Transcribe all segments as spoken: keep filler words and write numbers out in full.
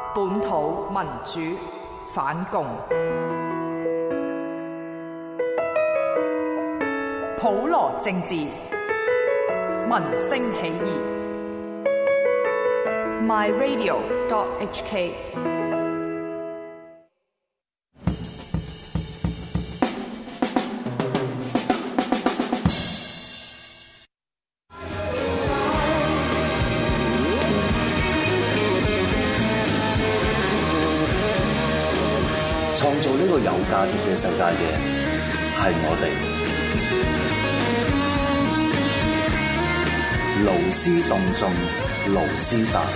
本土民主反共，普羅政治，民聲起義。My Radio dot H K。 創造呢個有價值嘅世界嘅係我哋，勞師動眾，勞師大。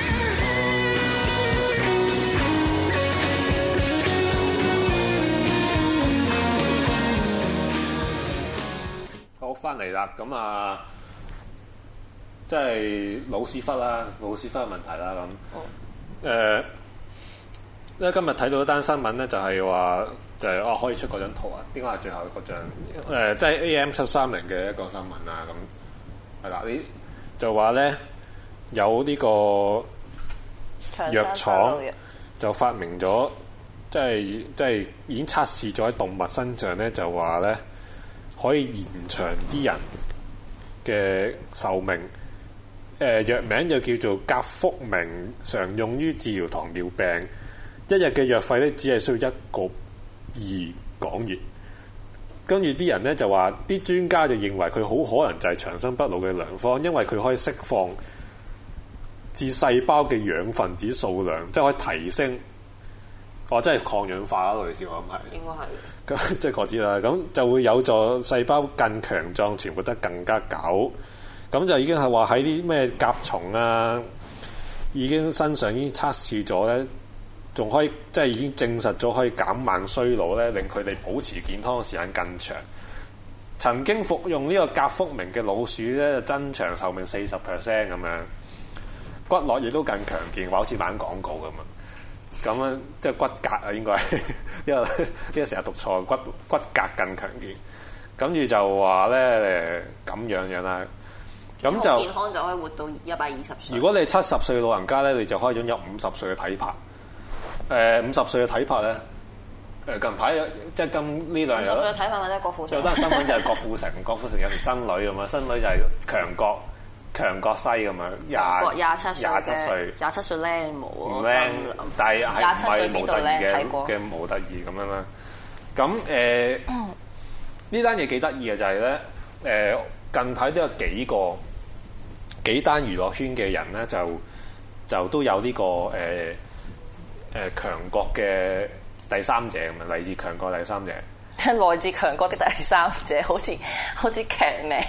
好，翻嚟啦，咁啊，即係老屎忽啦，老屎忽嘅問題啦，咁，誒、呃。咧今日睇到一單新聞咧，就係話就係、是、哦可以出嗰張圖啊，應該係最後嗰張誒，即係 A M 七三零嘅一個新聞啦。咁係啦，你就話咧有呢個藥廠就發明咗，即係即係已經測試咗喺動物身上咧，就話咧可以延長啲人嘅壽命。誒、呃、藥名就叫做甲福明，常用於治療糖尿病。一日嘅藥費咧，只係需要一個二港元。跟住啲人咧就話，啲專家就認為佢好可能就係長生不老嘅良方，因為佢可以釋放致細胞嘅氧分子數量，即係可以提升。哦，即係抗氧化嗰類似，我諗係。應該係。咁即係嗰啲啦，咁就會有助細胞更強壯，存活得更加久。咁就已經係話喺啲咩甲蟲啊，已經身上已經測試咗咧。仲可以即係已經證實咗可以減慢衰老咧，令佢哋保持健康嘅時間更長。曾經服用呢個甲福明嘅老鼠咧，增長壽命四十 percent 咁樣，骨骼亦都更強健，話好似玩廣告咁啊！咁樣即係骨骼啊，應該因為因為成日讀錯，骨骨骼更強健。跟住就話咧誒咁樣樣啦，咁就健康就可以活到一百二十歲。 如果你七十歲嘅老人家咧，你就可以擁有五十歲嘅體魄。誒五十歲嘅體魄咧，誒近排即係今呢兩日，五十歲嘅體魄或者郭富城有單新聞就係郭富城，郭富城有條新女咁啊，新女就係強國強國西咁啊，廿廿七歲廿七歲， 廿七歲靚模唔靚，但係係唔係模特兒嘅嘅模特兒咁樣啦。咁誒呢單嘢幾得意嘅就係咧，誒近排都有幾個幾單娛樂圈嘅人咧，就就都有呢個誒。誒、呃、強國嘅第三者咁啊，嚟自強國第三者， 來自強國的第三者，好似好似劇名，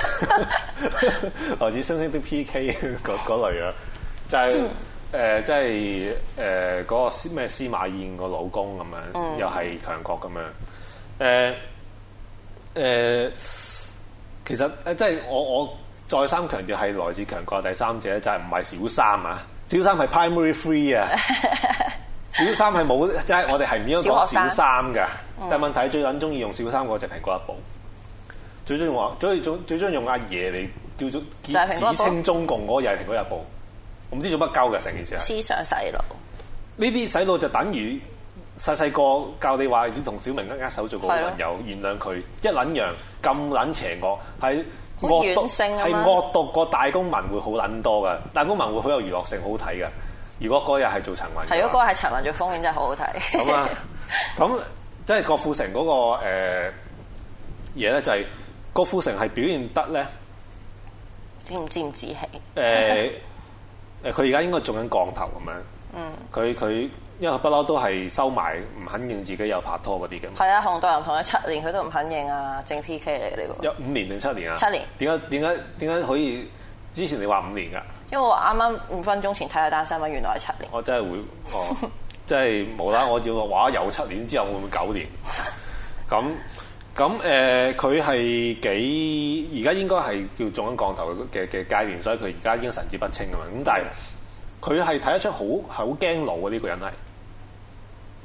來自星星的 P K 嗰嗰類啊，就係、是、誒、呃、即係誒嗰個咩司馬懿個老公咁樣，嗯、又係強國咁樣，誒、呃、誒、呃，其實誒即係我我再三強調係來自強國第三者，就係唔係小三啊。小三係 primary three 啊，小三係冇，即係我哋係唔應該講小三㗎。但係問題最撚中意用小三嗰隻蘋果日報，最中意話，最最最中意用阿爺嚟叫做指稱中共嗰個又係蘋果日報。我唔知做乜鳩嘅成件事。 思想洗腦， 呢啲洗腦就等於細細個教你話要同小明握手做個好朋友，原諒佢一撚樣咁撚邪惡係。惡毒係惡毒過大公文會好撚多㗎，大公文會好有娛樂性，好好睇㗎。如果嗰日係做陳雲， 係如果嗰日係陳雲做封面真係好好睇。 咁啊，咁即係郭富城嗰、嗰個誒嘢咧，就係郭富城係表現得咧， 知唔知唔知氣？ 誒誒，佢而家應該中緊降頭咁樣。嗯，佢佢。因為佢不嬲都係收埋，唔肯認自己有拍拖嗰啲嘅。係啊，洪道人同佢七年，佢都唔肯認啊，正 P K 嚟嘅呢個。 有五年定七年啊？ 七年。點解點解點解可以？之前你話五年㗎？ 因為我啱啱五分鐘前睇下單新聞，原來係七年。 我真係會，哦，即係無啦！我要話有七年之後會唔會九年？咁咁誒，佢係幾而家應該係叫中緊降頭嘅嘅階段，所以佢而家已經神志不清㗎嘛。咁但係佢係睇得出好係好驚老啊！呢個人係。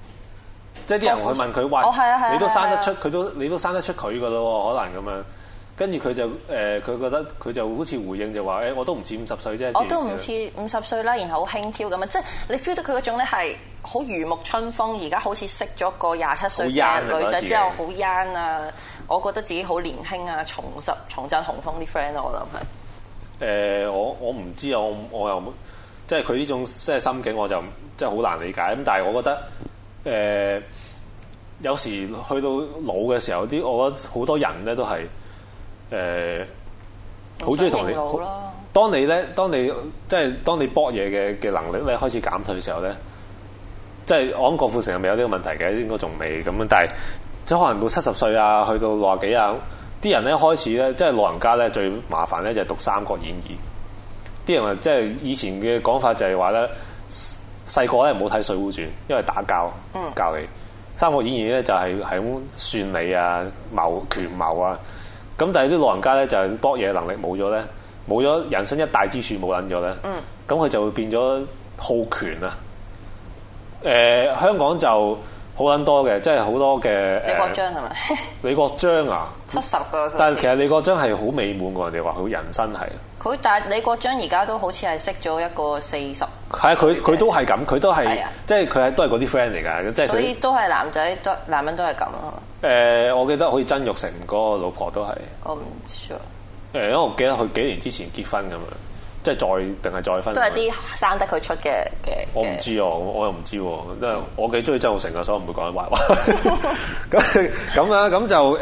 即係啲人會問佢話， 哦啊啊、 你都生得出佢都，你都生得出佢噶咯喎，可能咁樣。 跟住佢就誒，佢、呃、覺得佢就好似回應就話誒、欸，我都唔似五十歲啫。 我都唔似五十歲啦，然後好輕佻咁啊！即係你 feel 到佢嗰種咧係好如沐春風，而家好似識咗個廿七歲嘅女仔之後好 young 啊！我覺得自己好年輕啊，重拾重振雄風啲 friend 咯，我諗係。 誒，我我唔知啊，我我又即係佢呢種即係心境，我就即係好難理解。咁但係我覺得誒、呃，有時去到老嘅時候，啲我覺得好多人咧都係。誒，好中意同你。當你咧，當你即係當你搏嘢嘅嘅能力咧開始減退嘅時候咧，即係我諗郭富城係咪有呢個問題嘅？應該仲未咁樣，但係即係可能到七十歲啊，去到六十幾啊，啲人咧開始咧，即係老人家咧最麻煩咧就係讀《三國演義》。啲人話即係以前嘅講法就係話咧，細個咧唔好睇《水滸傳》，因為打交教你。嗯，《三國演義》咧就係係咁算理啊、謀權謀啊。咁但係啲老人家咧就係搏嘢能力冇咗咧，冇咗人生一大支柱冇撚咗咧，咁佢、嗯、就會變咗好權啊！誒、呃，香港就好撚多嘅，即係好多嘅。李國章係咪？李國章啊， 七十個。 但係其實李國章係好美滿嘅，人哋話佢人生係。佢但係李國章而家都好似係識咗一個四十。 係啊，佢佢都係咁，佢都係，即係佢係都係嗰啲 friend 嚟㗎，即係。 所以都係男仔，都男人都係咁啊。 誒、呃，我記得好似曾鈺成嗰個老婆都係。我唔 sure。 誒，因為我記得佢幾年之前結婚咁樣，即係再定係再婚。 都係啲生得佢出嘅嘅。 我唔知喎，我又唔知喎，因為我幾中意曾鈺成㗎，所以我唔會講壞話。咁咁啊，咁就誒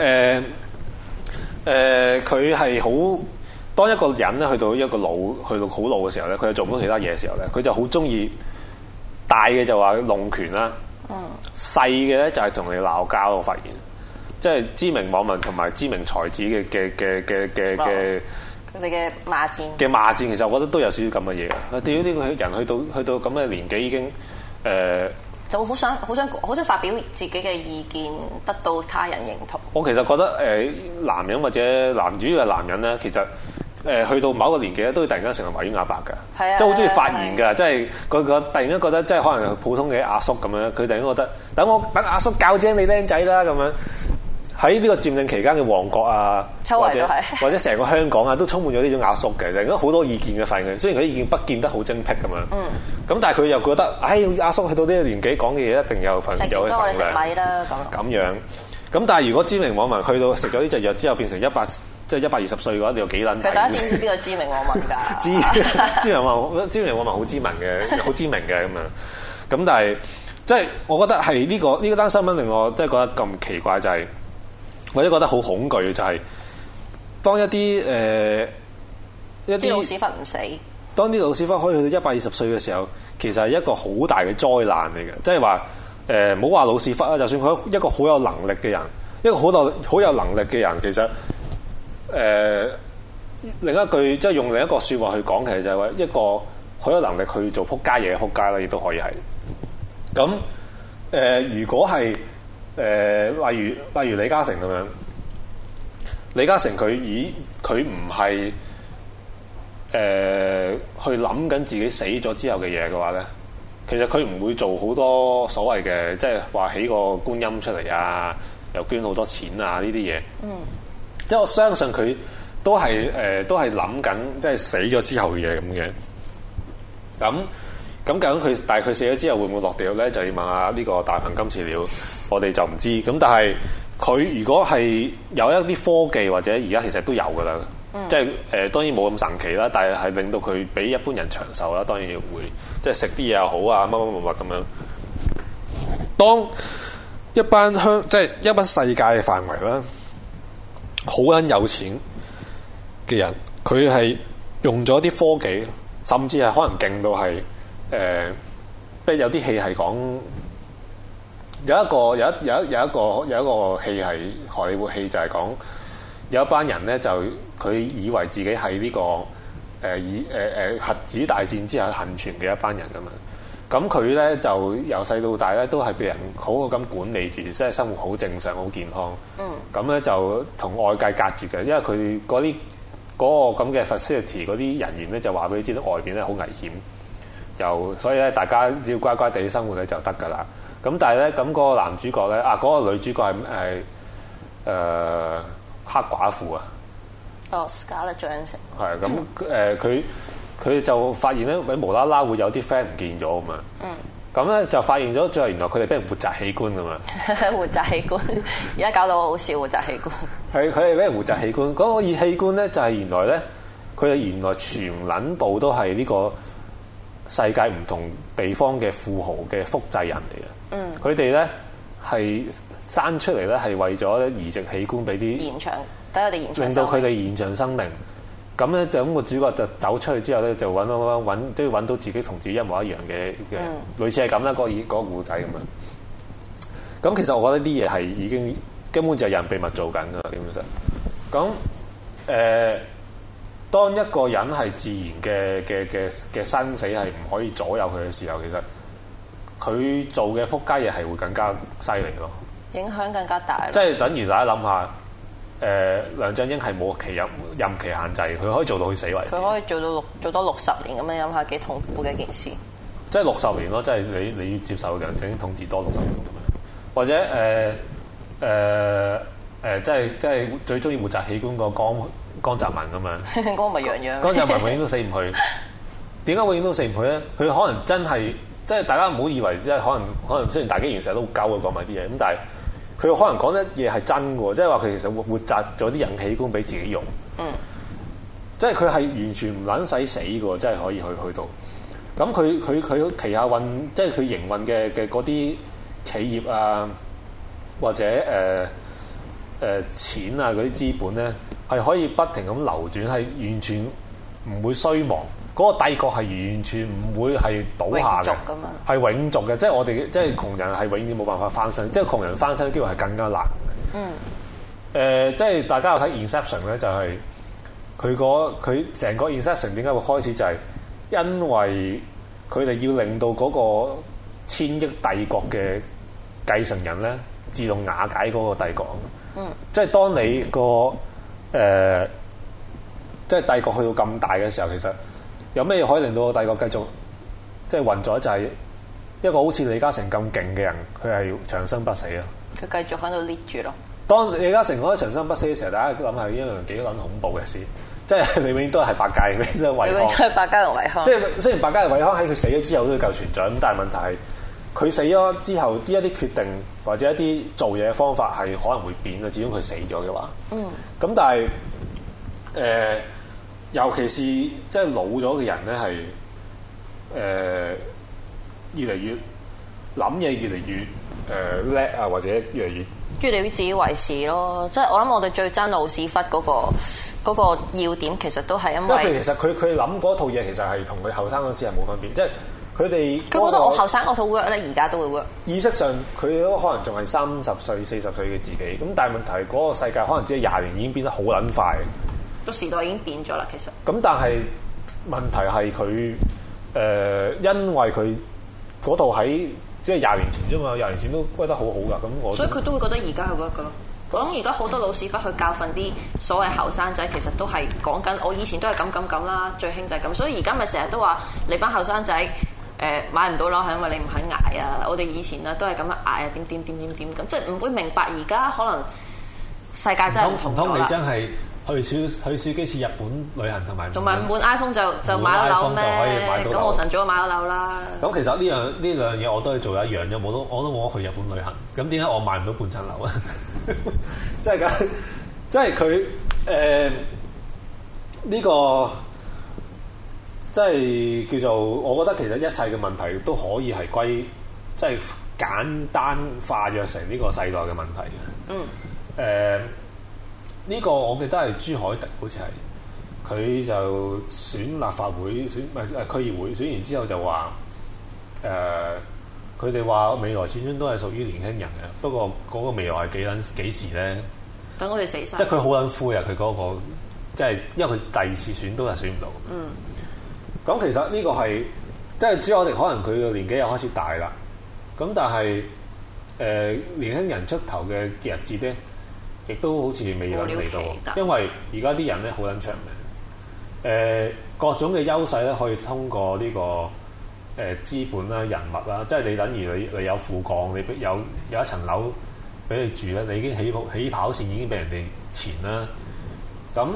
誒，佢係好當一個人咧，去到一個老，去到好老嘅時候咧，佢又做唔到其他嘢嘅時候咧，佢就好中意大嘅就話弄權啦。嗯，細嘅咧就係同你鬧交，我發現，即係知名網民同埋知名才子嘅嘅嘅嘅嘅嘅佢哋嘅罵戰嘅罵戰，其實我覺得都有少少咁嘅嘢。啊，屌呢個人去到去到咁嘅年紀已經誒，呃、就好想好想好想發表自己嘅意見，得到他人認同。 我其實覺得誒、呃，男人或者男主要嘅男人咧，其實。誒去到某一個年紀咧，都會突然間成為華語阿伯㗎，即係好中意發言㗎，即係佢個突然間覺得，即係可能普通嘅阿叔咁樣，佢突然間覺得，等我等阿叔教精你僆仔啦咁樣。喺呢個佔領期間嘅旺角啊，或者或者成個香港啊，都充滿咗呢種阿叔嘅，突然間好多意見嘅發現。雖然佢意見不見得好精闢咁樣，嗯，咁但係佢又覺得，唉，阿叔去到呢個年紀講嘅嘢一定有份有份量。食米啦咁。咁樣，咁但係如果知名網民去到食咗呢隻藥之後變成一百。即係一百二十歲嘅話，你有幾撚？ 佢大家知唔知邊個知名網民㗎？ 知知名網知名網民好知名嘅，好知名嘅咁樣。咁但係即係我覺得係呢、這個呢、這個單新聞令我即係覺得咁奇怪，就係、是、或者覺得好恐懼，就係、是、當一啲誒、呃、一啲老屎忽唔死， 當啲老屎忽可以去到一百二十歲嘅時候，其實係一個好大嘅災難嚟嘅。即係話誒，唔好話老屎忽啦，就算佢一個好有能力嘅人，一個好有好有能力嘅人，其實。誒、呃，另一句即係用另一個說話去講，其實就係話一個好有能力去做撲街嘢嘅撲街啦，亦都可以係。咁誒、呃，如果係誒、呃，例如例如李嘉誠咁樣，李嘉誠佢以佢唔係誒去諗緊自己死咗之後嘅嘢嘅話咧，其實佢唔會做好多所謂嘅，即係話起個觀音出嚟啊，又捐好多錢啊呢啲嘢。嗯。即係我相信佢都係誒、呃，都係諗緊，即係死咗之後嘅嘢咁嘅。咁咁究竟佢，但係佢死咗之後會唔會落地獄咧？就要問下呢個大鵬金翅鳥，我哋就唔知。咁但係佢如果係有一啲科技，或者而家其實都有噶啦，嗯、即係誒、呃，當然冇咁神奇啦，但係係令到佢比一般人長壽啦。當然會即係食啲嘢又好啊，乜乜乜乜咁樣。當一班香，即係一班世界嘅範圍啦。好撚有錢嘅人，佢係用咗啲科技，甚至係可能勁到係誒，即、呃、係有啲戲係講有一個有一有一有一個有一個戲係荷里活戲，就係講有一班人咧，就佢以為自己係呢、這個誒、呃、以誒誒、呃、核子大戰之後幸存嘅一班人咁樣。咁佢咧就由細到大咧都係被人好好咁管理住，即係生活好正常、好健康。嗯。咁咧就同外界隔絕嘅，因為佢嗰啲嗰個咁嘅 facility 嗰啲人員咧就話俾你知道外邊咧好危險，就所以咧大家只要乖乖地生活咧就得㗎啦。咁但係咧咁嗰個男主角咧啊嗰、嗰個女主角係係誒黑寡婦啊， 哦 Scarlett Johansson。 係咁誒，佢佢就發現咧，無啦啦會有啲 friend 唔見咗啊嘛。嗯。咁咧就發現咗，最後原來佢哋俾人活摘器官噶嘛。 活摘器官，而家搞到好笑活摘器官。係佢哋俾人活摘器官，嗰、嗰個熱器官咧就係原來咧，佢哋原來全撚部都係呢個世界唔同地方嘅富豪嘅複製人嚟嘅。嗯。佢哋咧係生出嚟咧係為咗移植器官俾啲延長，等佢哋延長， 令到佢哋延長生命。咁咧就咁個主角就走出去之後咧，就揾揾揾，都要揾到自己同自己一模一樣嘅嘅，嗯、類似係咁啦。嗰、嗰個嗰個故仔咁樣。咁其實我覺得啲嘢係已經根本就係有人秘密做緊噶啦，基本上。咁誒、呃，當一個人係自然嘅嘅嘅嘅生死係唔可以左右佢嘅時候，其實佢做嘅撲街嘢係會更加犀利咯， 影響更加大。 即係等於大家諗下。誒、呃、梁振英係冇期任任期限制，佢可以做到佢死為止。佢可以做到六做多六十年咁樣，諗下幾痛苦嘅一件事。 即係六十年咯，即係你你要接受梁振英統治多六十年咁樣，或者誒誒誒，即係即係最中意活摘器官個江江澤民咁樣。嗰個咪樣樣。江澤民永遠都死唔去。點解永遠都死唔去咧？佢可能真係即係大家唔好以為即係可能可能雖然大紀元成日都好鳩講埋啲嘢咁，但係。佢可能講得嘢係真嘅，即係話佢其實活活摘咗啲人器官俾自己用。嗯，即係佢係完全唔撚使死嘅，即係可以去去到。咁佢佢佢旗下運，即係佢營運嘅嘅嗰啲企業啊，或者誒誒、呃呃、錢啊嗰啲資本咧，係可以不停咁流轉，係完全唔會衰亡。嗰、那個帝國係完全唔會係倒下嘅，係永續嘅。即係我哋即係窮人係永遠冇辦法翻身，即係窮人翻身嘅機會係更加難。嗯。誒、呃，即係大家有睇 Inception 咧，就係佢個佢成個 Inception 點解會開始，就係因為佢哋要令到嗰個千億帝國嘅繼承人咧自動瓦解嗰個帝國。嗯。即係當你個誒、呃，即係帝國去到咁大嘅時候，其實有咩可以令到個帝國繼續即係運作？就係一個好似李嘉誠咁勁嘅人，佢係長生不死啊！ 佢繼續喺度 lead 住咯。當李嘉誠講得長生不死嘅時候，大家諗係一樣幾撚恐怖嘅事，即係你永遠都係百佳，永遠都係惠康。永遠都係百佳同惠康。即係雖然百佳同惠康喺佢死咗之後都要繼續存在，咁但係問題係佢死咗之後，啲一啲決定或者一啲做嘢嘅方法係可能會變嘅，始終佢死咗嘅話。嗯。咁但係誒。呃尤其是即係老咗嘅人咧，係誒、呃、越嚟越諗嘢，越嚟越誒叻啊，或者越嚟越越嚟越自以為是咯。即係我諗，我哋最憎老屎忽嗰個嗰個要點，其實都係因為， 因為其實佢佢諗嗰套嘢，其實係同佢後生嗰時係冇分別。即係佢哋佢覺得我後生嗰套 work 咧，而家都會 work。 意識上佢都可能仲係三十歲、四十歲嘅自己。咁但係問題嗰個世界可能只係廿年已經變得好撚快。 個時代已經變咗啦，其實。咁但係問題係佢誒，因為佢嗰度喺即係廿年前啫嘛，廿年前都歸得好好噶。咁我所以佢都會覺得而家係 work 噶咯。我諗而家好多老師傅去教訓啲所謂後生仔，其實都係講緊我以前都係咁咁咁啦，最興就係咁。所以而家咪成日都話你班後生仔誒買唔到樓係因為你唔肯捱啊！我哋以前啊都係咁樣捱啊，點點點點點咁，即係唔會明白而家可能世界真係唔同咗啦。 你真係去少去少幾次日本旅行同埋， 同埋換 iPhone 就就買咗樓咩？咁我晨早就買咗樓啦。 咁其實呢樣呢兩樣嘢我都係做一樣啫，我都我都冇去日本旅行。咁點解我買唔到半層樓啊？即係咁，即係佢誒呢個，即係叫做我覺得其實一切嘅問題都可以係歸，即係簡單化約成呢個世代嘅問題嘅。嗯。誒、呃。呢個我記得係朱凱廸，好似係佢就選立法會選唔係誒區議會選完之後就話誒，佢哋話未來始終都係屬於年輕人嘅，不過嗰個未來係幾撚幾時咧？ 等佢哋死晒。即係佢好撚灰啊！佢嗰個即係因為佢第二次選都係選唔到。嗯。咁其實呢個係即係朱凱廸，可能佢嘅年紀又開始大啦。咁但係誒、呃、年輕人出頭嘅日子咧，亦都好似未能嚟到，因為而家啲人咧好撚長命，誒、呃、各種嘅優勢咧可以通過呢、這個誒、呃、資本啦、人物啦，即係你等於你你有副幹，你有有一層樓俾你住咧，你已經起跑起跑線已經俾人哋前啦。咁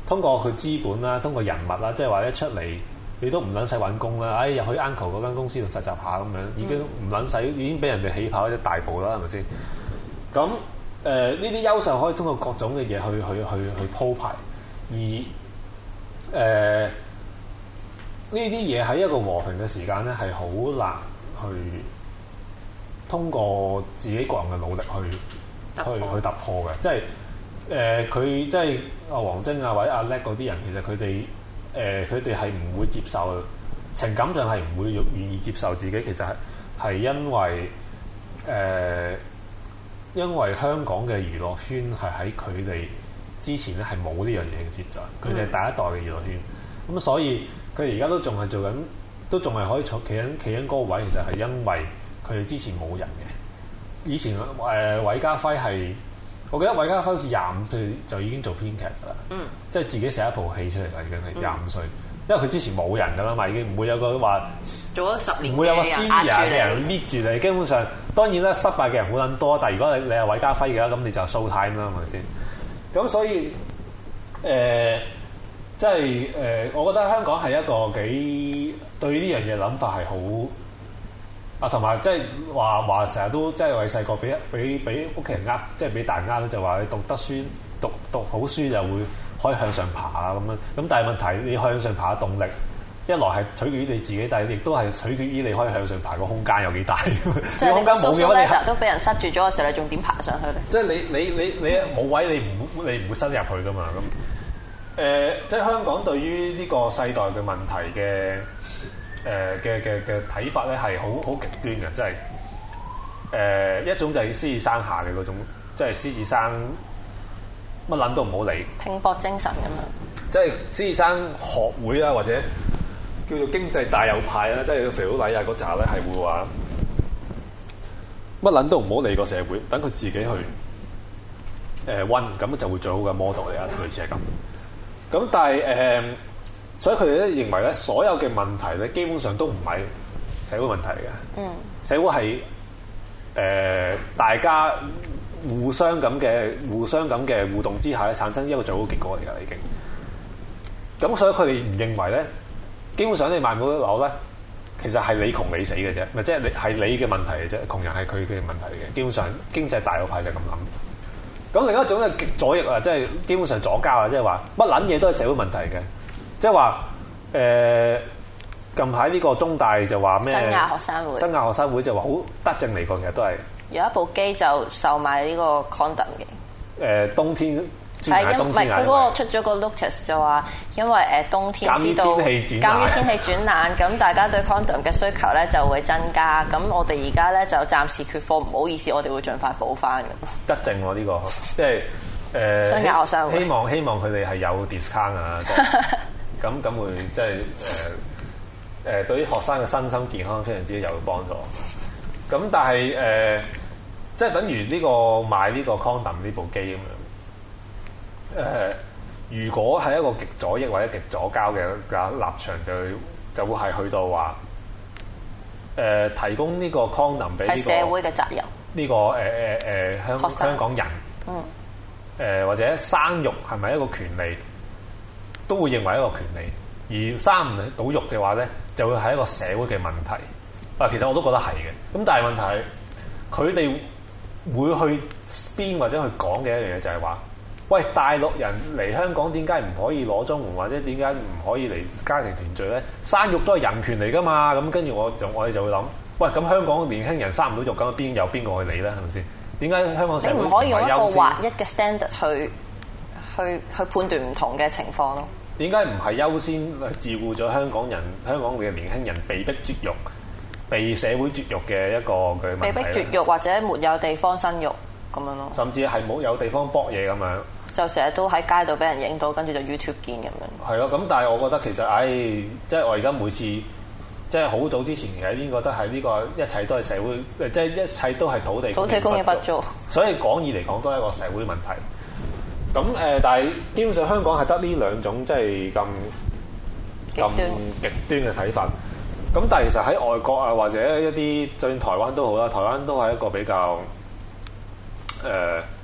通過佢資本啦，通過人物啦，即係話一出嚟你都唔撚使揾工啦，哎入去 Uncle 嗰間公司度實習下咁樣，已經唔撚使，已經俾人哋起跑一大步啦，係咪先？咁誒呢啲優勢可以通過各種嘅嘢去去去去鋪排，而誒呢啲嘢喺一個和平嘅時間咧係好難去通過自己個人嘅努力去去去突破嘅，即係。誒佢即係阿王晶啊，或者阿叻嗰啲人，其實佢哋誒佢哋係唔會接受，情感上係唔會願意接受自己。其實係係因為誒、呃、因為香港嘅娛樂圈係喺佢哋之前咧係冇呢樣嘢嘅存在，佢哋係第一代嘅娛樂圈，咁、嗯、所以佢哋而家都仲係做緊，都仲係可以坐企緊企緊嗰個位。其實係因為佢哋之前冇人嘅。以前誒韋家輝係。我記得韋家輝好似廿五歲就已經做編劇㗎啦，嗯、即係自己寫一部戲出嚟啦，已經係廿五歲。因為佢之前冇人㗎啦嘛，已經唔會有個話做咗十年， 唔會有個 senior 嘅人 lead 住你。基本上當然啦，失敗嘅人好撚多，但係如果你你係韋家輝嘅話，咁你就 show time 啦，係咪先？咁所以誒，即係誒，我覺得香港係一個幾對呢樣嘢諗法係好。啊，同埋即係話話成日都即係為細個俾俾俾屋企人呃，即係俾大人呃咧，就話你讀得書讀讀好書就會可以向上爬啊咁樣。咁但係問題你向上爬嘅動力，一來係取決於你自己，但係亦都係取決於你可以向上爬個空間有幾大。 即係你個 social ladder 都俾人塞住咗嘅時候，你仲點爬上去咧？ 即係你你你你冇位，你唔你唔會伸入去噶嘛？咁誒、呃，即係香港對於呢個世代嘅問題嘅。誒嘅嘅嘅睇法咧係好好極端嘅，即係誒、呃、一種就係獅子山下嘅嗰種，即係獅子山乜撚都唔好理， 拼搏精神咁樣。 即係獅子山學會啦，或者叫做經濟大右派啦，即係肥佬黎啊嗰扎咧係會話乜撚都唔好理個社會，等佢自己去誒溫，咁、呃、就會最好嘅 model 嚟啊，類似係咁。咁但係誒。呃所以佢哋咧認為咧，所有嘅問題咧，基本上都唔係社會問題嘅。嗯，社會係誒、呃、大家互相咁嘅、互相咁嘅互動之下咧，產生一個最好結果嚟㗎，已經。咁所以佢哋唔認為咧，基本上你買唔到樓咧，其實係你窮你死嘅啫，咪即係你係你嘅問題嘅啫，窮人係佢嘅問題嚟嘅。基本上經濟大右派就咁諗。咁另一種咧極左翼啊，即係基本上左膠啊，即係話乜撚嘢都係社會問題嘅。即係話誒，近排呢個中大就話咩？新亞學生會，新亞學生會就話好德政嚟過，其實都係有一部機就售賣呢個 condom 嘅。誒、 呃，冬天係因唔係佢嗰個出咗個 notice 就話，因為誒冬天知道鑑於天氣轉冷，咁大家對 condom 嘅需求咧就會增加。咁我哋而家咧就暫時缺貨，唔好意思，我哋會盡快補翻嘅。 德政喎呢個，即係誒， 新亞學生會希望希望佢哋係有 discount 啊。咁咁會即係誒誒對於學生嘅身心健康非常之有幫助。咁但係誒、呃，即係等於呢個買呢個 condom 呢部機咁樣。誒、呃，如果係一個極左翼或者極左膠嘅嘅立場就，就就會係去到話誒、呃、提供呢個 condom 俾呢、呢個係社會嘅責任。呢、 呢個誒誒誒香香港人，嗯，誒、呃、或者生育係咪一個權利？都會認為一個權利，而生唔到肉嘅話咧，就會係一個社會嘅問題。啊，其實我都覺得係嘅。咁但係問題係，佢哋會去邊或者去講嘅一樣嘢就係話，喂，大陸人嚟香港點解唔可以攞綜援，或者點解唔可以嚟家庭團聚咧？生育都係人權嚟㗎嘛。咁跟住我就我哋就會諗，喂，咁香港年輕人生唔到肉，咁邊有邊個去理咧？係咪先？點解香港社會唔係優先？你唔可以用一個劃一嘅 standard 去？去去判斷唔同嘅情況咯。點解唔係優先照顧咗香港人、香港嘅年輕人被逼絕育、被社會絕育嘅一個嘅問題？被逼絕育或者沒有地方生育咁樣咯。甚至係冇有地方搏嘢咁樣。就成日都喺街度俾人影到，跟住就 YouTube 見咁樣。係咯，咁但係我覺得其實，唉、哎，即係我而家每次，即係好早之前其實已經覺得係呢個一切都係社會，即係一切都係土地土地供應不足。所以廣義嚟講，都係一個社會問題。咁誒、呃，但係基本上香港係得呢兩種即係咁咁極端嘅睇法。咁但係其實喺外國啊，或者一啲就算台灣都好啦，台灣都係一個比較誒、呃、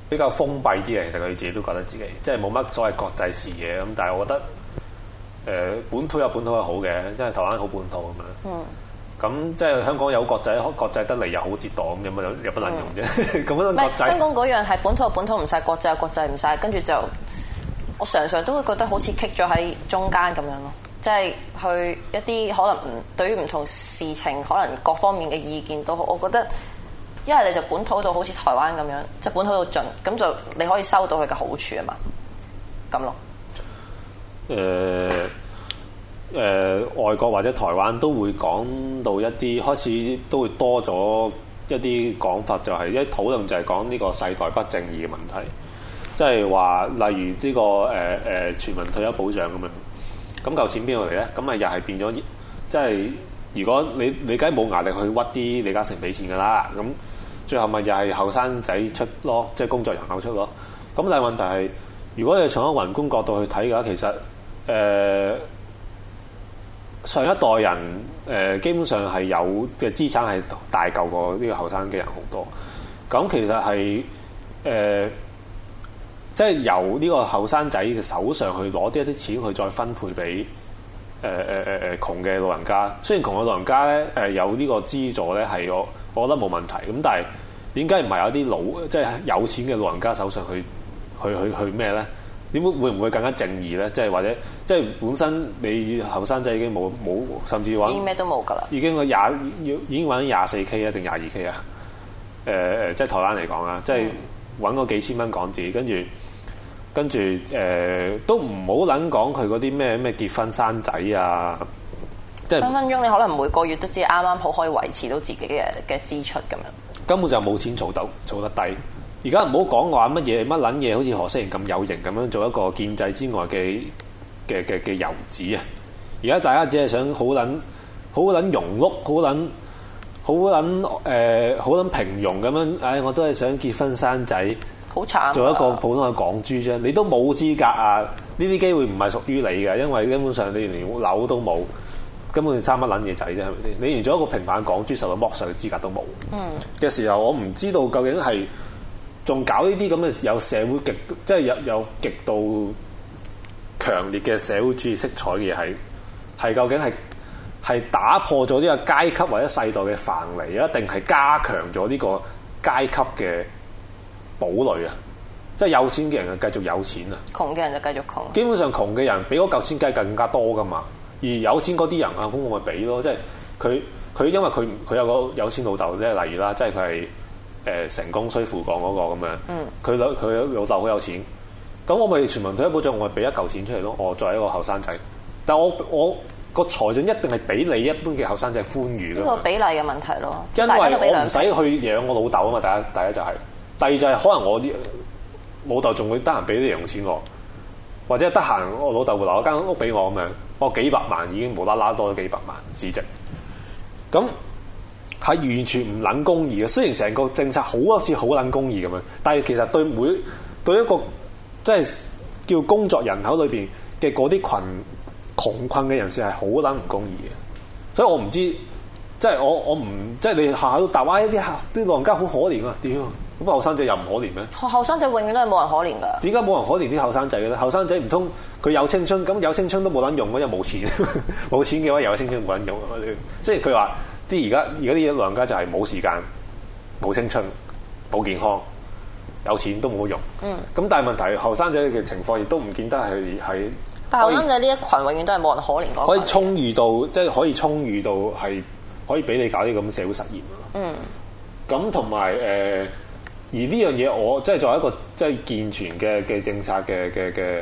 比較封閉啲嘅，其實佢哋自己都覺得自己即係冇乜所謂國際視野咁。但係我覺得誒、呃、本土有本土係好嘅，即係台灣好本土咁樣。嗯。咁即係香港有國際國際得嚟又好折墮咁，有乜有乜撚用啫？咁樣、嗯、國際香港嗰樣係本土有本土唔晒，國際有國際唔晒，跟住就我常常都會覺得好似棘咗喺中間咁樣咯。即係去一啲可能唔對於唔同事情，可能各方面嘅意見都好，我覺得。一係你就本土到好似台灣咁樣，即係本土到盡，咁就你可以收到佢嘅好處啊嘛，咁咯。 誒誒、呃呃，外國或者台灣都會講到一啲，開始都會多咗一啲講法，就係、是、一討論就係講呢個世代不正義嘅問題，即係話例如呢、這個誒誒、呃、全民退休保障咁樣，咁嚿錢邊度嚟咧？咁啊又係變咗，即係如果你你梗係冇壓力去屈啲李嘉誠俾錢㗎啦，咁。最後咪又係後生仔出咯，即係工作人口出咯。咁但係問題係，如果你從一個宏觀角度去睇嘅話，其實誒、呃、上一代人誒、呃、基本上係有嘅資產係大嚿過呢個後生嘅人好多。咁其實係誒、呃、即係由呢個後生仔嘅手上去攞啲一啲錢去再分配俾誒誒誒誒窮嘅老人家。雖然窮嘅老人家咧誒、呃、有呢個資助咧係我。我覺得冇問題，咁但係點解唔係有啲老即係有錢嘅老人家手上去去去去咩咧？點會會唔會更加正義咧？即係或者即係本身你後生仔已經冇冇甚至揾已經咩都冇㗎啦， 已經個廿要已經揾廿四 K 啊定廿二 K 啊？誒、呃、誒，即係台灣嚟講啊，即係揾個幾千蚊港紙，跟住跟住誒都唔好撚講佢嗰啲咩咩結婚生仔啊！即係分分鐘你可能每個月都只係啱啱好可以維持到自己嘅嘅支出咁樣，根本就冇錢儲到儲得低。而家唔好講話乜嘢乜撚嘢，好似何適瑩咁有型咁樣做一個建制之外嘅嘅嘅嘅遊子啊！而家大家只係想好撚好撚庸碌，好撚好撚誒好撚平庸咁樣。唉、哎，我都係想結婚生仔， 好慘， 做一個普通嘅港豬啫。你都冇資格啊！呢啲機會唔係屬於你嘅，因為根本上你連樓都冇。根本差乜撚嘢仔啫，係咪先？你連做一個平凡港豬受到剝削嘅資格都冇嘅、嗯、時候，我唔知道究竟係仲搞呢啲咁嘅有社會極即係有有極度強烈嘅社會主義色彩嘅嘢，係係究竟係係打破咗呢個階級或者世代嘅藩籬啊，定係加強咗呢個階級嘅堡壘啊？即係有錢嘅人就繼續有錢啊， 窮嘅人就繼續窮。基本上窮嘅人比嗰嚿錢計更加多噶嘛。而有錢嗰啲人啊，咁我咪俾咯，即係佢佢因為佢佢有個有錢老豆，即係例如啦，即係佢係誒成功衰父幹嗰個咁樣，佢老佢老豆好有錢，咁我咪全民退休保障，我咪俾一嚿錢出嚟咯。我作為一個後生仔，但係我我個財政一定係比你一般嘅後生仔寬裕咯。 呢個比例嘅問題咯， 因為我唔使去養我老豆啊嘛。第一第一就係、是，第二就係可能我啲老豆仲會得閒俾啲零用錢我，或者得閒我老豆會留一間屋俾我咁樣。我幾百萬已經無啦啦多咗幾百萬市值，咁係完全唔撚公義嘅。雖然成個政策好多次好撚公義咁樣，但係其實對每對一個即係叫工作人口裏邊嘅嗰啲群窮困嘅人士係好撚唔公義嘅。所以我唔知，即係我我唔即係你下下都答話啲啲老人家好可憐啊！屌，咁後生仔又唔可憐咩？ 後生仔永遠都係冇人可憐㗎。點解冇人可憐啲後生仔嘅咧？後生仔唔通佢有青春，咁有青春都冇撚用嘅，因為冇錢。冇錢嘅話，又有青春冇撚用。即係佢話啲而家而家啲老人家就係冇時間、冇青春、冇健康，有錢都冇用。嗯。咁但係問題後生仔嘅情況亦都唔見得係係。 但係後生仔呢一群永遠都係冇人可憐嗰。 可以充裕到，即係可以充裕到係可以俾你搞啲咁嘅社會實驗。嗯。咁同埋誒。而呢樣嘢，我即係作為一個即係健全嘅嘅政策嘅嘅嘅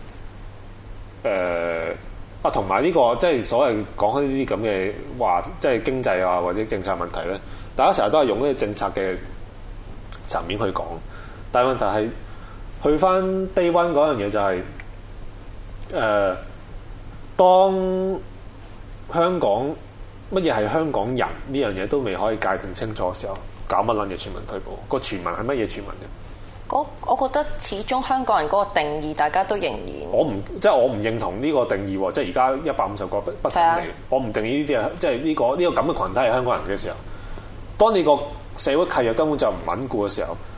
誒啊，同埋呢個即係所謂講開呢啲咁嘅話，即係經濟啊或者政策問題咧，大家成日都係用呢個政策嘅層面去講，但係問題係去翻 day one 嗰樣嘢就係、是、誒、呃，當香港乜嘢係香港人呢樣嘢都未可以界定清楚嘅時候。搞乜撚嘢全民退保？個全民係乜嘢全民啫？ 我我覺得始終香港人嗰個定義，大家都仍然我唔即係我唔認同呢個定義喎。即係而家一百五十個不不同地，我唔定義呢啲啊。即係呢個呢個咁嘅群體係香港人嘅時候，當你個社會契約根本就唔穩固嘅時候，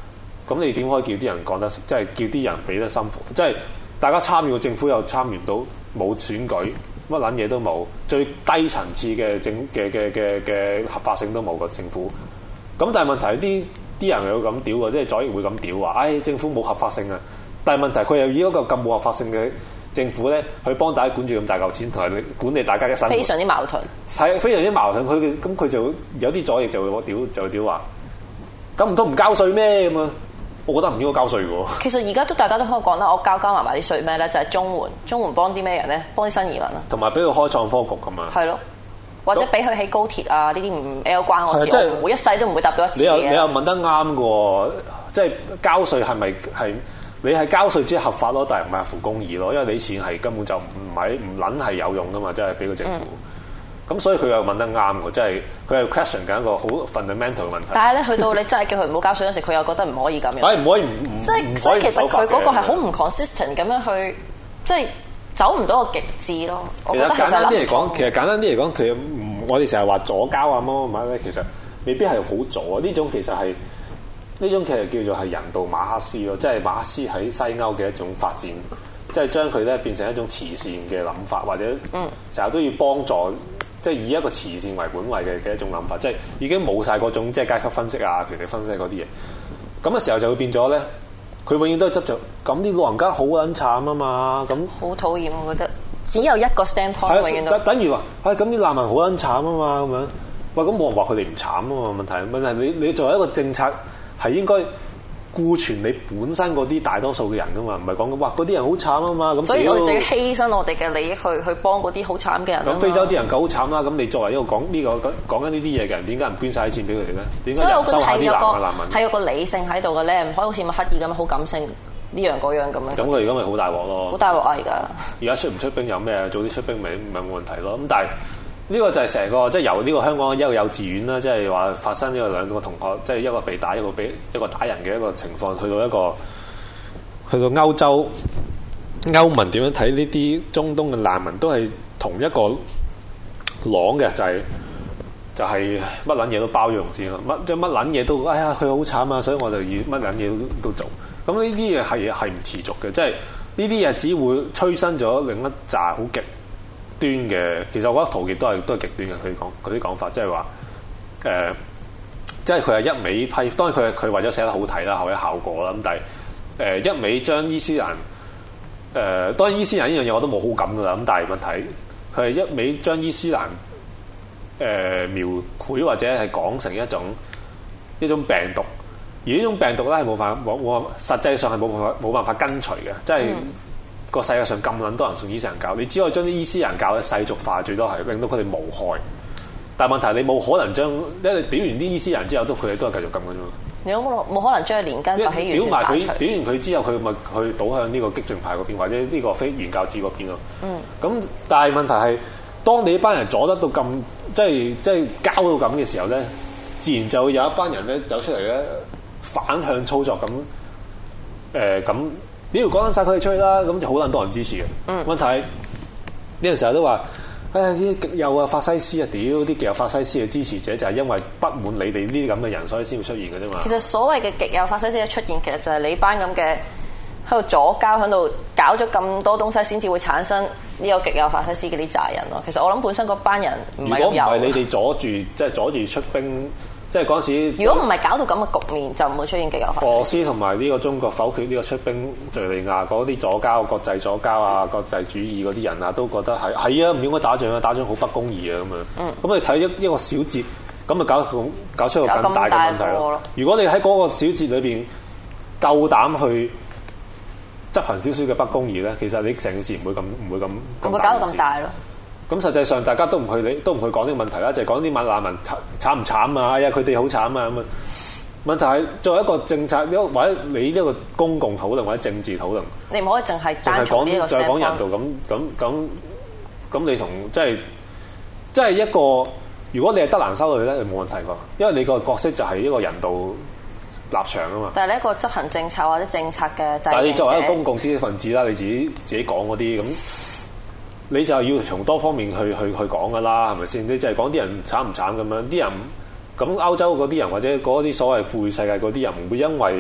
咁你點可以叫啲人講得，即係叫啲人俾得心服？即係大家參與個政府又參與唔到，冇選舉，乜撚嘢都冇，最低層次嘅政嘅嘅嘅嘅合法性都冇個政府。咁但係問題係啲啲人又咁屌喎，即係左翼會咁屌話，唉、哎、政府冇合法性啊！但係問題佢又以一個咁冇合法性嘅政府咧，去幫大家管住咁大嚿錢，同埋管理大家嘅生活， 非常之矛盾。 係非常之矛盾。佢咁佢就有啲左翼就會屌就屌話，咁唔通唔交稅咩咁啊？我覺得唔應該交稅嘅喎。其實而家都大家都可以講啦，我交交埋埋啲稅咩咧？就係、是、綜援，綜援幫啲咩人咧？幫啲新移民啊。同埋俾佢開創科局咁啊。係咯，或者俾佢起高鐵啊？呢啲唔 L 關我事，就是、我每一世都唔會搭到一次嘅。 你又你又問得啱嘅喎，即係交稅係咪係你係交稅只係合法咯，但係唔係合乎公義咯？因為你錢係根本就唔係唔撚係有用㗎嘛，即係俾個政府。咁、嗯、所以佢又問得啱喎，即係佢係 question 緊一個好 fundamental 嘅問題。但係咧，去到你真係叫佢唔好交稅嗰時，佢又覺得唔可以咁樣。係唔可以唔即係，所以其實佢嗰個係好唔 consistent 咁樣去，即係走唔到個極致咯。我覺得其實簡單啲嚟講，其實簡單啲嚟講，佢我哋成日話左膠啊乜乜乜咧，其實未必係好左啊。呢種其實係呢種其實叫做係人道馬克思咯，即係馬克思喺西歐嘅一種發展，即係將佢咧變成一種慈善嘅諗法，或者成日都要幫助。即係以一個慈善為本位嘅嘅一種諗法，即係已經冇晒嗰種即係階級分析啊、權力分析嗰啲嘢。咁嘅時候就會變咗咧，佢永遠都係執着。咁啲老人家好撚慘啊嘛，咁好討厭，我覺得只有一個 standpoint 永遠都等於話，係咁啲難民好撚慘啊嘛，咁樣。喂，咁冇人話佢哋唔慘啊嘛，問題問題你你作為一個政策係應該顧全你本身嗰啲大多數嘅人噶嘛，唔係講哇嗰啲人好慘啊嘛，咁所以我哋就要犧牲我哋嘅利益去去幫嗰啲好慘嘅人。咁非洲啲人夠好慘啦，咁你作為一個講呢、這個講緊呢啲嘢嘅人，點解唔捐晒啲錢俾佢哋咧？點解唔收下啲難嘅難民？係有個理性喺度嘅咧，唔可以好似麥克爾咁好感性呢樣嗰樣咁樣。咁佢而家咪好大鑊咯！好大鑊啊！而家而家出唔出兵有咩？早啲出兵咪咪冇問題咯。咁但係呢個就係成個即係由呢個香港一個幼稚園啦，即係話發生呢個兩個同學，即係一個被打，一個俾一個打人嘅一個情況，去到一個去到歐洲歐盟點樣睇呢啲中東嘅難民，都係同一個朗嘅，就係、是、就係乜撚嘢都包容先咯，乜即係乜撚嘢都，哎呀佢好慘啊，所以我就要乜撚嘢都都做。咁呢啲嘢係係唔持續嘅，即係呢啲嘢只會催生咗另一紮好極端嘅，其實我覺得陶傑都係都係極端嘅。佢講佢啲講法，即係話誒，即係佢係一味批，當然佢係佢為咗寫得好睇啦，為咗效果啦。咁但係誒、呃、一味將伊斯蘭誒、呃，當然伊斯蘭呢樣嘢我都冇好感噶啦。咁但係問題佢係一味將伊斯蘭誒、呃、描繪或者係講成一種一種病毒，而呢種病毒咧係冇辦法冇冇實際上係冇辦法冇辦法根除嘅，即係。嗯個世界上咁撚多人信伊斯蘭教，你只可以將啲伊斯蘭教嘅世俗化，最多係令到佢哋無害。但係問題你冇可能將，因為你表完啲伊斯蘭之後，都佢哋都係繼續咁嘅啫嘛。你有冇冇可能將佢連根拔起完全拆除？表埋佢，表完佢之後，佢咪去倒向呢個激進派嗰邊，或者呢個非原教旨嗰邊咯。嗯。咁但係問題係，當你呢班人阻得到咁，即係即係交到咁嘅時候咧，自然就會有一班人咧走出嚟咧反向操作咁，誒咁。呃你要講緊晒佢哋出去啦，咁就好撚多人支持嘅。嗯、問題呢陣時候都話，哎呀啲極右啊、法西斯啊，屌啲極右法西斯嘅支持者就係因為不滿你哋呢啲咁嘅人，所以先會出現嘅啫嘛。其實所謂嘅極右法西斯嘅出現，其實就係你班咁嘅喺度左膠，喺度搞咗咁多東西，先至會產生呢個極右法西斯嘅啲炸人咯。其實我諗本身嗰班人唔係咁有。如果唔係你哋阻住，即係阻住出兵。即係嗰陣時，如果唔係搞到咁嘅局面，就唔會出現極右法西斯。俄羅斯同埋呢個中國否決呢個出兵敍利亞嗰啲左膠、國際左膠啊、國際主義嗰啲人啊，都覺得係係啊，唔應該打仗啊，打仗好不公義啊咁樣。嗯。咁你睇一一個小節，咁咪搞搞出一個更大嘅問題咯。如果你喺嗰個小節裏邊夠膽去執行少少嘅不公義咧，其實你成件事唔會咁唔會咁唔會搞到咁大咯。咁實際上大家都唔去理，都唔去講呢個問題啦，就係講啲難民慘唔慘啊？哎呀，佢哋好慘啊咁啊！問題係作為一個政策，或者你呢個公共討論或者政治討論，你唔可以淨係單從呢個 standpoint。再講人道咁咁咁咁，你同即係即係一個，如果你係德蘭修女咧，你冇問題㗎，因為你個角色就係一個人道立場啊嘛。但係你一個執行政策或者政策嘅，但係你作為一個公共知識分子啦，你自己自己講嗰啲咁。你就要從多方面去去去講噶啦，係咪先？你就係講啲人慘唔慘咁樣，啲人咁歐洲嗰啲人或者嗰啲所謂富裕世界嗰啲人，唔會因為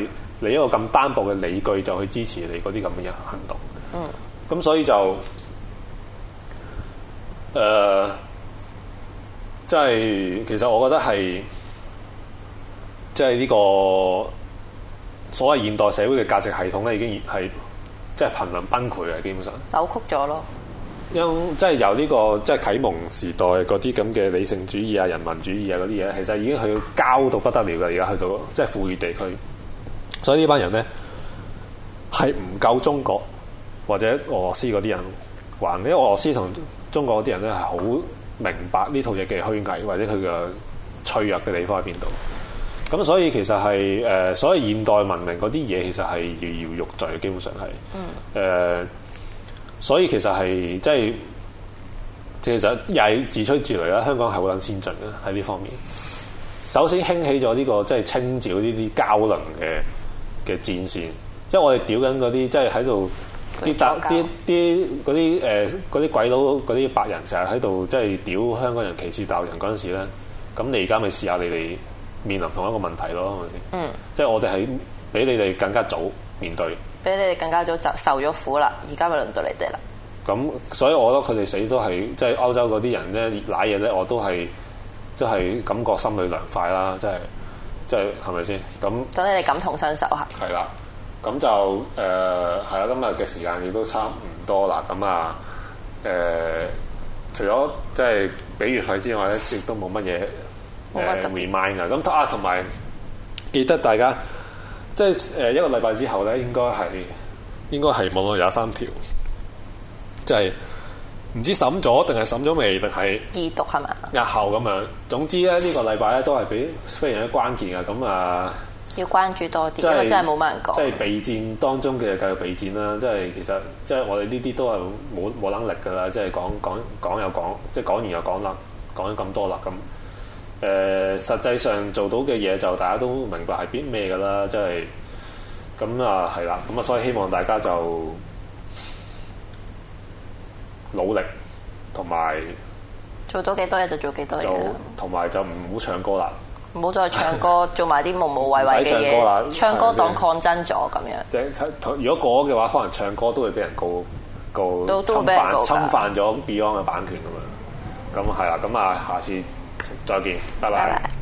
你一個咁單薄嘅理據就去支持你嗰啲咁嘅行動。 嗯。 咁所以就誒，即、呃、係其實我覺得係即係呢個所謂現代社會嘅價值系統咧，已經係即係瀕臨崩潰嘅，基本上扭曲咗咯。因即係由呢個即係啟蒙時代嗰啲咁嘅理性主義啊、人民主義啊嗰啲嘢，其實已經去到膠到不得了嘅。而家去到即係富裕地區，所以呢班人咧係唔夠中國或者俄羅斯嗰啲人還，因為俄羅斯同中國嗰啲人咧係好明白呢套嘢嘅虛偽或者佢嘅脆弱嘅地方喺邊度。咁所以其實係誒、呃，所謂現代文明嗰啲嘢其實係搖搖欲墜，基本上係誒。嗯呃所以其實係即係，其實又係自吹自擂啦。香港係好撚先進嘅喺呢方面。首先興起咗呢、這個即係清剿呢啲膠輪嘅嘅戰線，即係我哋屌緊嗰啲即係喺度啲搭啲啲嗰啲誒嗰啲鬼佬嗰啲白人成日喺度即係屌香港人歧視大陸人嗰陣時咧，咁你而家咪試下你哋面臨同一個問題咯，係咪先？嗯。即係我哋係比你哋更加早面對。 比你哋更加早就受咗苦啦，而家咪輪到你哋啦。 咁所以我覺得佢哋死都係即係歐洲嗰啲人咧，賴嘢咧，我都係即係感覺心裏涼快啦，即係即係係咪先？咁等你哋感同身受嚇。 係啦，咁就誒係啦，今日嘅時間亦都差唔多啦。咁啊誒，除咗即係俾月費之外咧，亦都冇乜嘢誒 remind 啊。咁啊，同埋記得大家。即係誒一個禮拜之後咧，應該係應該係網絡廿三條，即係唔知審咗定係審咗未，定係二讀係嘛？ 押後咁樣。總之咧，呢個禮拜咧都係比非常之關鍵嘅。咁啊， 要關注多啲， 就是、 因為真係冇乜人講。 即係備戰當中嘅繼續備戰啦。即係其實即係我哋呢啲都係冇冇能力㗎啦。即係講講講又講，即係講完又講啦，講咗咁多啦咁。誒、呃，實際上做到嘅嘢就大家都明白係邊咩㗎啦，即係咁啊，係啦，咁啊，所以希望大家就努力，同埋做到幾多嘢就做幾多嘢， 同埋就唔好唱歌啦， 唔好再唱歌，做埋啲無無謂謂嘅嘢，唱歌當抗爭咗咁樣。即係如果過嘅話，可能唱歌都會俾人告告都都侵犯侵犯咗 Beyond 嘅版權咁樣。咁係啦，咁啊，下次再見，拜拜。拜拜。